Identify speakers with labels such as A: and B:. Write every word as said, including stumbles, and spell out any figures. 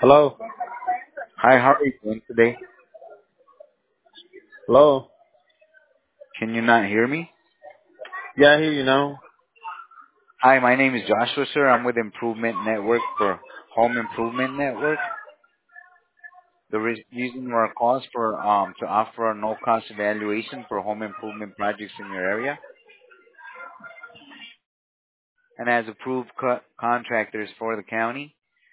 A: Hello?
B: Hi, how are you doing today?
A: Hello?
B: Can you not hear me?
A: Yeah, I hear you now.
B: Hi, my name is Joshua, sir. I'm with Improvement Network for Home Improvement Network. The re- reason we're calls for um to offer a no-cost evaluation for home improvement projects in your area, and as approved co- contractors for the county,